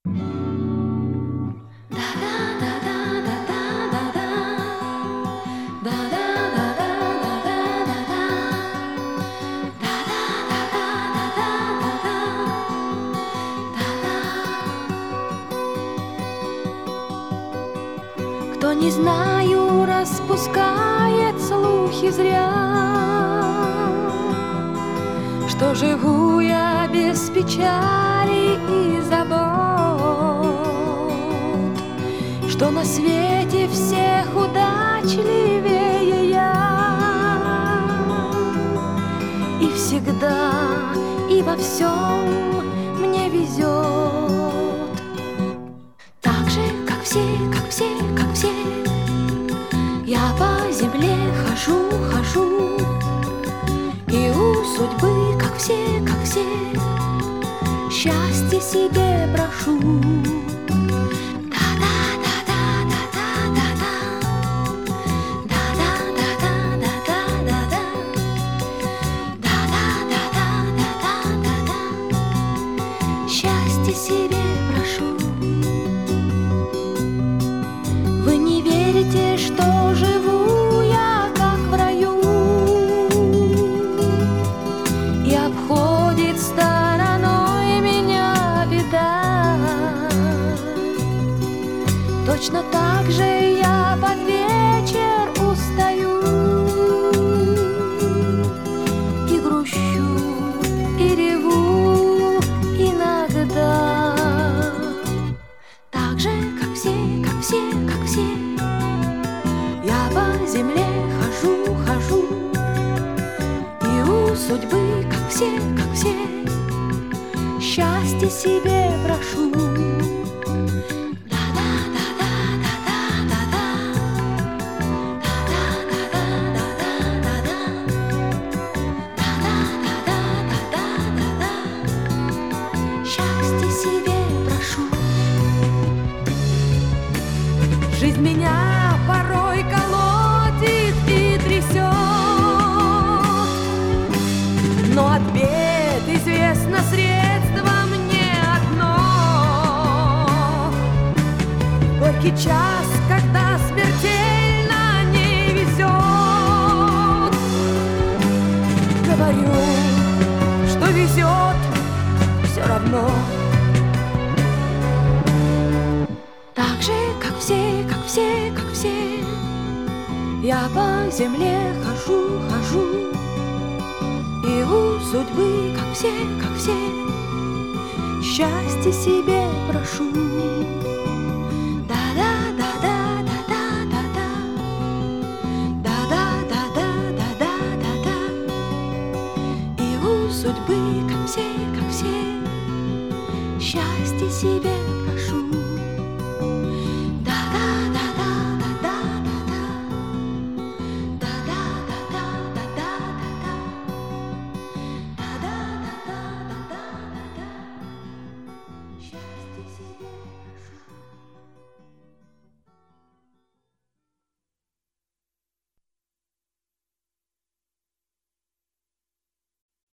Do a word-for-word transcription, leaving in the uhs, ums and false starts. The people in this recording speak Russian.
Кто, не знаю, распускает слухи зря, что живу я без печали и забот, что на свете всех удачливее я, и всегда и во всем мне везет. Так же, как все, как все, как все, я по земле хожу, хожу, и у судьбы, как все, как все, счастье себе прошу. Счастье себе прошу. Вы не верите, что живу я как в раю, и обходит стороной меня беда. Точно так же я под вечер устаю и грущу, и реву иногда. Так же, как все, как все, как все, я по земле хожу, хожу, и у судьбы, как все, как все, счастье себе прошу. Счастье себе прошу. Жизнь меня порой колотит и трясет, но от бед известно средство мне одно. Горький час, когда смертельно не везет, говорю, что везет все равно. Так же, как все, как все, как все, я по земле хожу, хожу, и у судьбы, как все, как все, счастье себе прошу. Да-да-да-да-да-да-да-да, да-да-да-да-да-да-да, и у судьбы, как все, как все, счастье себе прошу. Счастье себе.